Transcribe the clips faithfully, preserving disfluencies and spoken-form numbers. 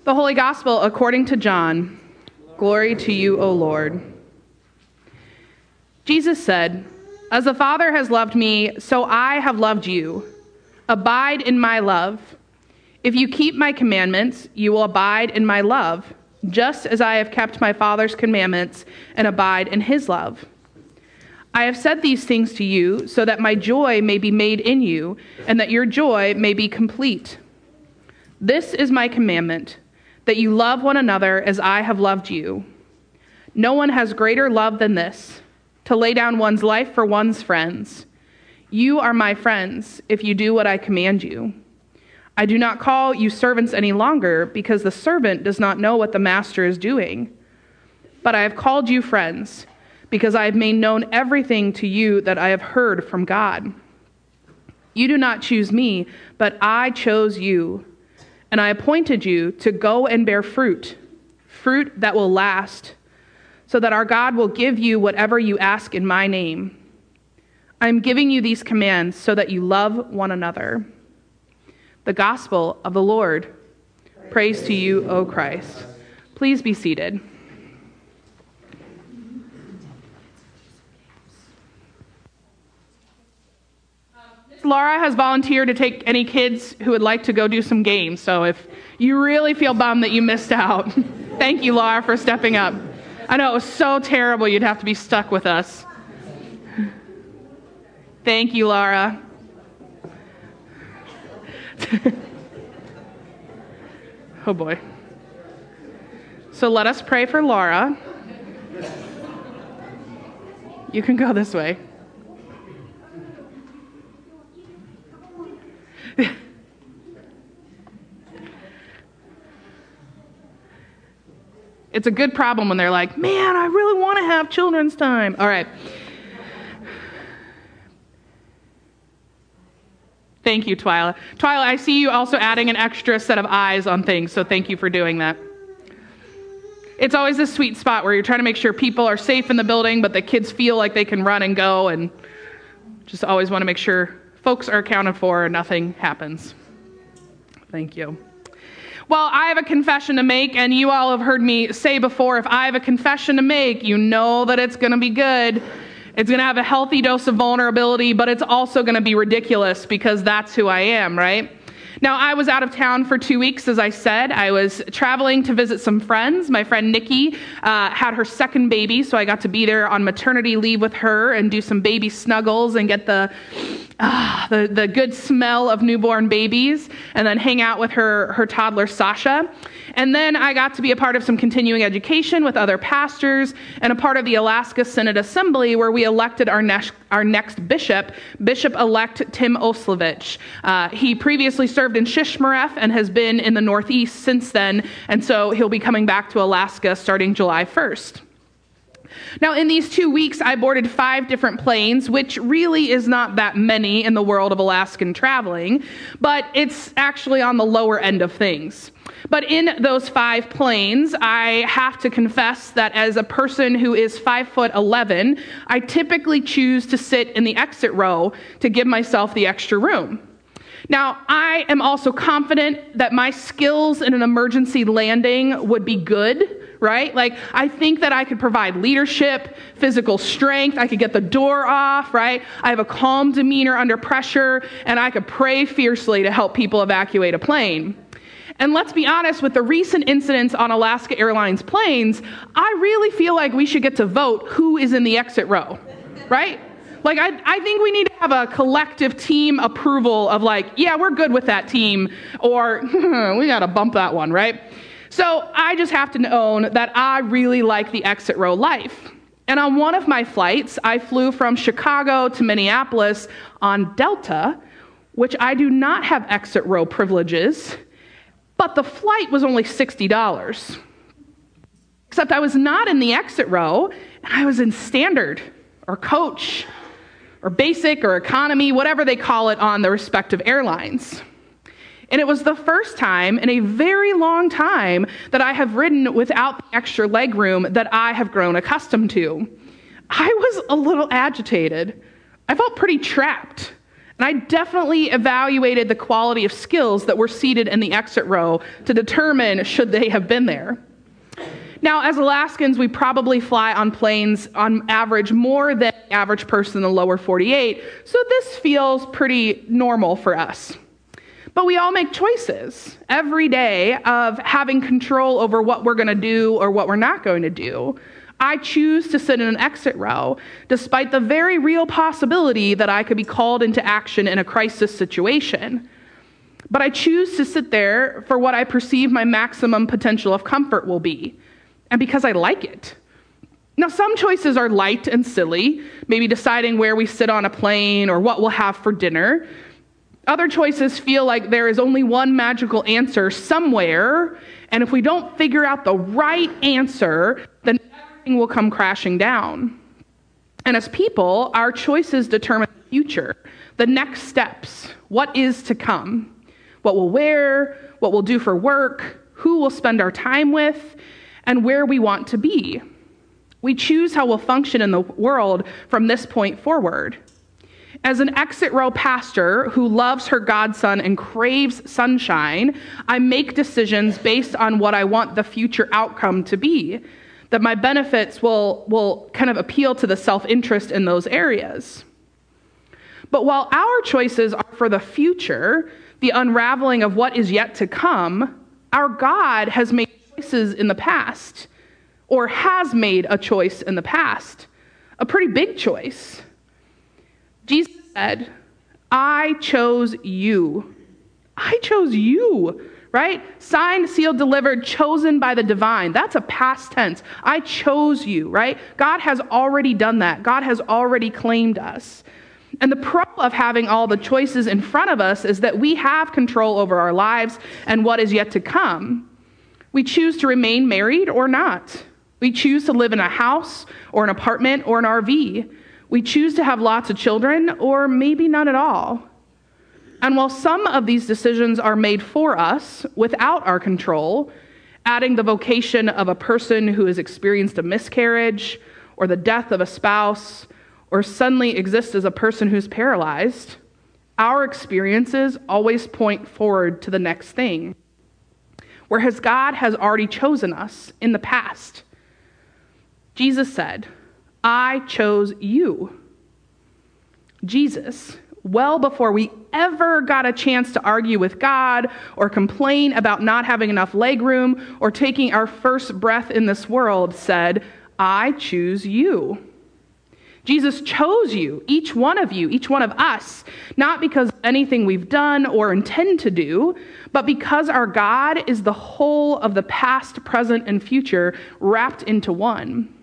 The Holy Gospel according to John. Glory to you, O Lord. Jesus said, "As the Father has loved me, so I have loved you. Abide in my love. If you keep my commandments, you will abide in my love, just as I have kept my Father's commandments and abide in his love. I have said these things to you so that my joy may be made in you and that your joy may be complete. This is my commandment, that you love one another as I have loved you. No one has greater love than this, to lay down one's life for one's friends. You are my friends if you do what I command you. I do not call you servants any longer, because the servant does not know what the master is doing. But I have called you friends, because I have made known everything to you that I have heard from God. You do not choose me, but I chose you, and I appointed you to go and bear fruit, fruit that will last, so that our God will give you whatever you ask in my name. I am giving you these commands so that you love one another." The Gospel of the Lord. Praise to you, O Christ. Please be seated. Laura has volunteered to take any kids who would like to go do some games. So if you really feel bummed that you missed out, thank you, Laura, for stepping up. I know it was so terrible you'd have to be stuck with us. Thank you, Laura. Oh boy. So let us pray for Laura. You can go this way. It's a good problem when they're like, man, I really want to have children's time. All right. Thank you, Twyla. Twyla, I see you also adding an extra set of eyes on things, so thank you for doing that. It's always this sweet spot where you're trying to make sure people are safe in the building, but the kids feel like they can run and go, and just always want to make sure folks are accounted for and nothing happens. Thank you. Well, I have a confession to make, and you all have heard me say before, if I have a confession to make, you know that it's going to be good. It's going to have a healthy dose of vulnerability, but it's also going to be ridiculous because that's who I am, right? Now, I was out of town for two weeks, as I said. I was traveling to visit some friends. My friend Nikki uh, had her second baby, so I got to be there on maternity leave with her and do some baby snuggles and get the uh, the, the good smell of newborn babies, and then hang out with her, her toddler, Sasha. And then I got to be a part of some continuing education with other pastors and a part of the Alaska Synod Assembly, where we elected our next, our next bishop, Bishop-elect Tim Oslevich. Uh, he previously served in Shishmaref and has been in the Northeast since then, and so he'll be coming back to Alaska starting July first. Now, in these two weeks, I boarded five different planes, which really is not that many in the world of Alaskan traveling, but it's actually on the lower end of things. But in those five planes, I have to confess that as a person who is five foot eleven, I typically choose to sit in the exit row to give myself the extra room. Now, I am also confident that my skills in an emergency landing would be good, right? Like, I think that I could provide leadership, physical strength, I could get the door off, right? I have a calm demeanor under pressure, and I could pray fiercely to help people evacuate a plane. And let's be honest, with the recent incidents on Alaska Airlines planes, I really feel like we should get to vote who is in the exit row, right? Like, I, I think we need to have a collective team approval of like, yeah, we're good with that team, or we got to bump that one, right? So I just have to own that I really like the exit row life. And on one of my flights, I flew from Chicago to Minneapolis on Delta, which I do not have exit row privileges, but the flight was only sixty dollars. Except I was not in the exit row, and I was in standard, or coach, or basic, or economy, whatever they call it on the respective airlines. And it was the first time in a very long time that I have ridden without the extra legroom that I have grown accustomed to. I was a little agitated. I felt pretty trapped. And And I definitely evaluated the quality of skills that were seated in the exit row to determine should they have been there. Now, as Alaskans, we probably fly on planes on average more than the average person in the lower forty-eight, so this feels pretty normal for us. But we all make choices every day of having control over what we're going to do or what we're not going to do. I choose to sit in an exit row, despite the very real possibility that I could be called into action in a crisis situation. But I choose to sit there for what I perceive my maximum potential of comfort will be, and because I like it. Now, some choices are light and silly, maybe deciding where we sit on a plane or what we'll have for dinner. Other choices feel like there is only one magical answer somewhere, and if we don't figure out the right answer, then everything will come crashing down. And as people, our choices determine the future, the next steps, what is to come, what we'll wear, what we'll do for work, who we'll spend our time with, and where we want to be. We choose how we'll function in the world from this point forward. As an exit row pastor who loves her godson and craves sunshine, I make decisions based on what I want the future outcome to be, that my benefits will, will kind of appeal to the self-interest in those areas. But while our choices are for the future, the unraveling of what is yet to come, our God has made choices in the past, or has made a choice in the past, a pretty big choice. Jesus said, I chose you. I chose you, right? Signed, sealed, delivered, chosen by the divine. That's a past tense. I chose you, right? God has already done that. God has already claimed us. And the pro of having all the choices in front of us is that we have control over our lives and what is yet to come. We choose to remain married or not. We choose to live in a house or an apartment or an R V. We choose to have lots of children or maybe none at all. And while some of these decisions are made for us without our control, adding the vocation of a person who has experienced a miscarriage or the death of a spouse or suddenly exists as a person who's paralyzed, our experiences always point forward to the next thing, whereas God has already chosen us in the past. Jesus said, I chose you. Jesus, well before we ever got a chance to argue with God or complain about not having enough legroom or taking our first breath in this world, said, I choose you. Jesus chose you, each one of you, each one of us, not because of anything we've done or intend to do, but because our God is the whole of the past, present, and future wrapped into one.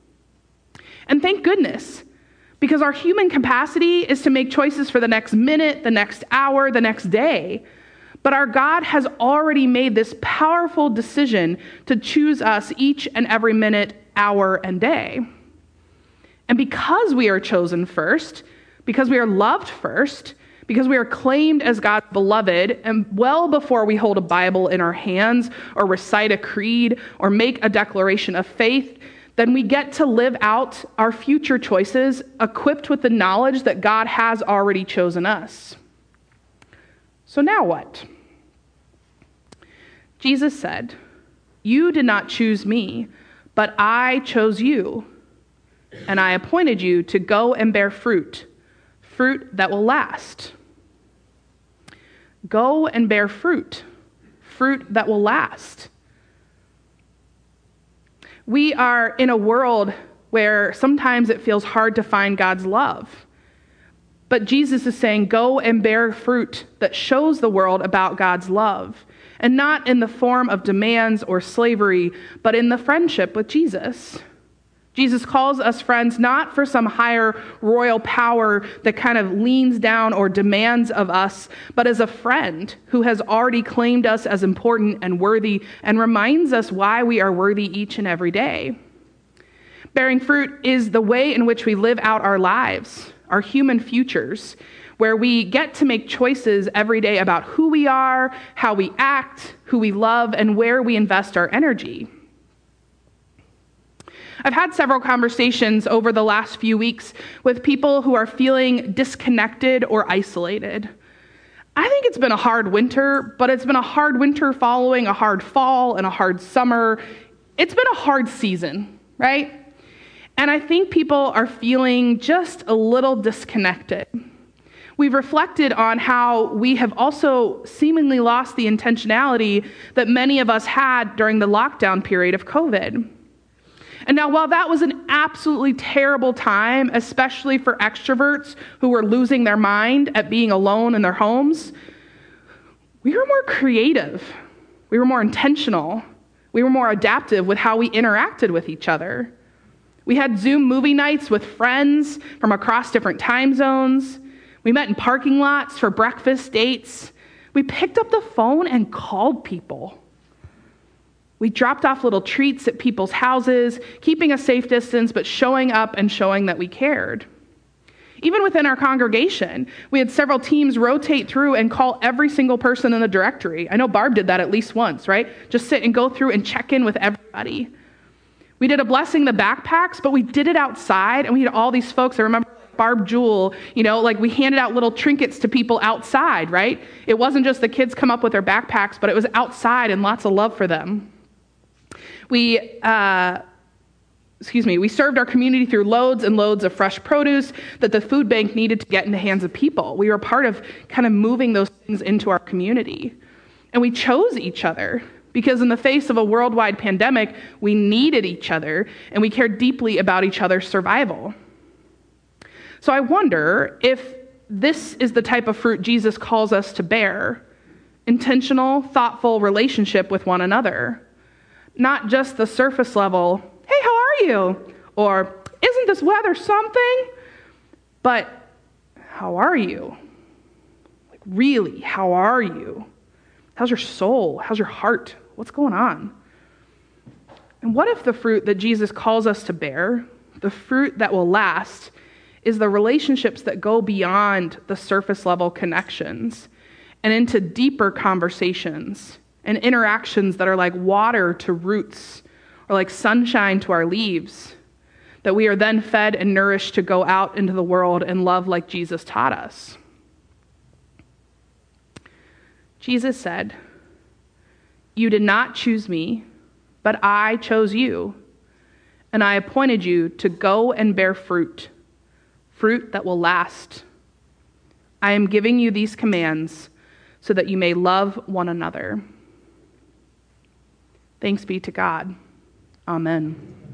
And thank goodness, because our human capacity is to make choices for the next minute, the next hour, the next day. But our God has already made this powerful decision to choose us each and every minute, hour, and day. And because we are chosen first, because we are loved first, because we are claimed as God's beloved, and well before we hold a Bible in our hands or recite a creed or make a declaration of faith, then we get to live out our future choices equipped with the knowledge that God has already chosen us. So now what? Jesus said, you did not choose me, but I chose you, and I appointed you to go and bear fruit, fruit that will last. Go and bear fruit, fruit that will last. We are in a world where sometimes it feels hard to find God's love. But Jesus is saying, go and bear fruit that shows the world about God's love, and not in the form of demands or slavery, but in the friendship with Jesus. Jesus calls us friends not for some higher royal power that kind of leans down or demands of us, but as a friend who has already claimed us as important and worthy and reminds us why we are worthy each and every day. Bearing fruit is the way in which we live out our lives, our human futures, where we get to make choices every day about who we are, how we act, who we love, and where we invest our energy. I've had several conversations over the last few weeks with people who are feeling disconnected or isolated. I think it's been a hard winter, but it's been a hard winter following a hard fall and a hard summer. It's been a hard season, right? And I think people are feeling just a little disconnected. We've reflected on how we have also seemingly lost the intentionality that many of us had during the lockdown period of COVID. And now, while that was an absolutely terrible time, especially for extroverts who were losing their mind at being alone in their homes, we were more creative. We were more intentional. We were more adaptive with how we interacted with each other. We had Zoom movie nights with friends from across different time zones. We met in parking lots for breakfast dates. We picked up the phone and called people. We dropped off little treats at people's houses, keeping a safe distance, but showing up and showing that we cared. Even within our congregation, we had several teams rotate through and call every single person in the directory. I know Barb did that at least once, right? Just sit and go through and check in with everybody. We did a blessing the backpacks, but we did it outside, and we had all these folks. I remember Barb Jewel, you know, like we handed out little trinkets to people outside, right? It wasn't just the kids come up with their backpacks, but it was outside and lots of love for them. We, uh, excuse me, we served our community through loads and loads of fresh produce that the food bank needed to get in the hands of people. We were part of kind of moving those things into our community. And we chose each other because in the face of a worldwide pandemic, we needed each other and we cared deeply about each other's survival. So I wonder if this is the type of fruit Jesus calls us to bear: intentional, thoughtful relationship with one another. Not just the surface level, hey, how are you? Or, isn't this weather something? But, how are you? Like, really, how are you? How's your soul? How's your heart? What's going on? And what if the fruit that Jesus calls us to bear, the fruit that will last, is the relationships that go beyond the surface level connections and into deeper conversations and interactions that are like water to roots or like sunshine to our leaves, that we are then fed and nourished to go out into the world and love like Jesus taught us. Jesus said, "You did not choose me, but I chose you, and I appointed you to go and bear fruit, fruit that will last. I am giving you these commands so that you may love one another." Thanks be to God. Amen.